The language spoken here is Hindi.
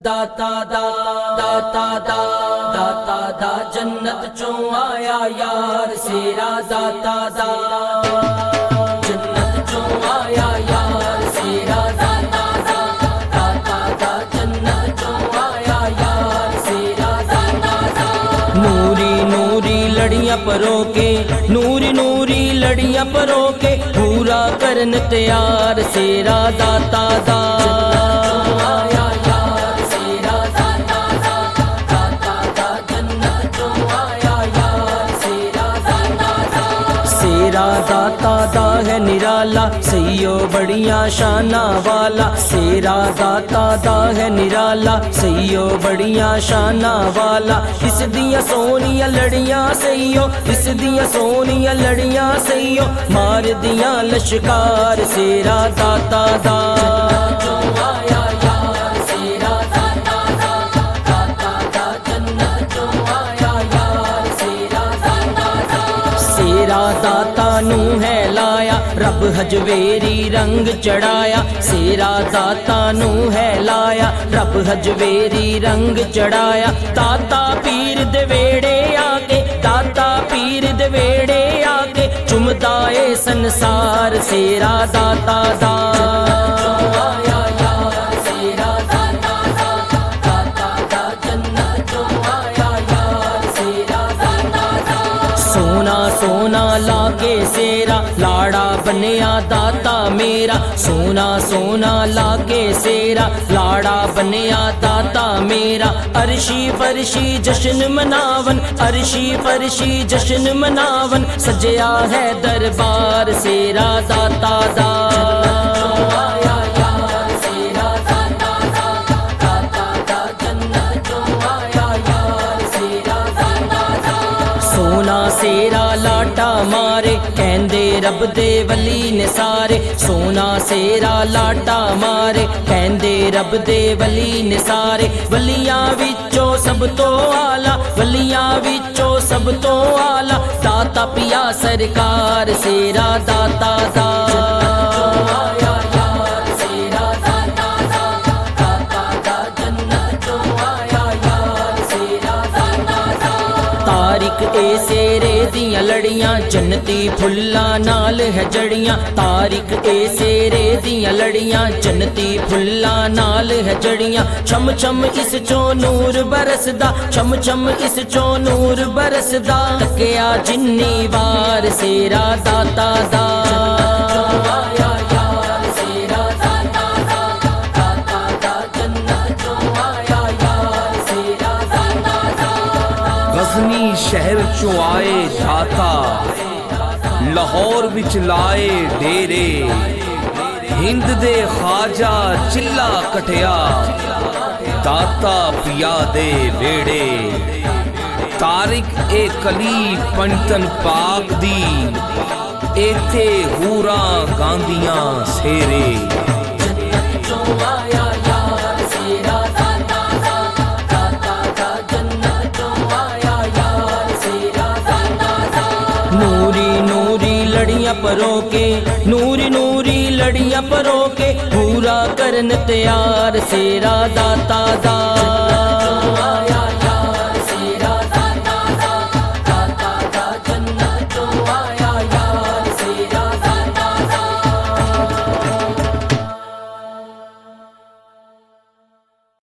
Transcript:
दाता दा दाता दा दाता दा जन्नत चों आया यार सेरा दाता दा जन्नत चों आया यार सेरा दाता दा दाता दा जन्नत चों आया यार सेरा दाता दा। नूरी नूरी लड़ियां परो के नूरी नूरी लड़ियां परो के पूरा करन तैयार सेरा दाता दा सेरा दाता दा है निराला सईयो बड़िया शाना वाला सेरा दाता दा है निराला सईयो बड़िया शाना वाला इस दिया सोनिया लड़ियां सईयो इस दिया सोनिया लड़ियां सईयो मार दिया लश्कार सेरा दाता दा सेरा दाता नू है लाया रब हजवेरी रंग चढ़ाया सेरा दाता नू है लाया रब हजवेरी रंग चढ़ाया दाता पीर दवेड़े आके दाता पीर दवेड़े आके चुमदा ए संसार सेरा दाता दा सोना सोना लाके सेरा लाड़ा बनिया दाता मेरा सोना सोना लाके सेरा लाड़ा बनिया दाता मेरा अर्शी फरशी जश्न मनावन अर्शी फरशी जश्न मनावन सजया है दरबार सेरा दाता दा सोना सेरा लाटा मारे कहंदे रब दे वली ने सारे सोना सेरा लाटा मारे कहंदे रब दे वली ने सारे वलियां विचों सब तो आला वलियां विचों सब तो आला दाता पिया सरकार सेरा दाता दा तारिक ए सेरे दियां लड़ियां जन्नती फुल्ला नाल है जड़ियां तारिक ए सेरे दियां लड़ियां जन्नती फुल्ला नाल है जड़ियां छम छम इस चो नूर बरसदा छम छम इस चो नूर बरसदा तकिया जिन्नी वार सेरा दाता दा गज़नी शहर चो आए दाता लाहौर विच लाए डेरे हिंद दे ख्वाजा चिल्ला कटिया दाता पिया दे वेड़े तारिक ए कली पंतन पाक दी एथे हूरा गांदियां सेरे नूरी नूरी लड़ियां परो के नूरी नूरी लड़ियां परो के पूरा करन तैयार सेरा दाता दा।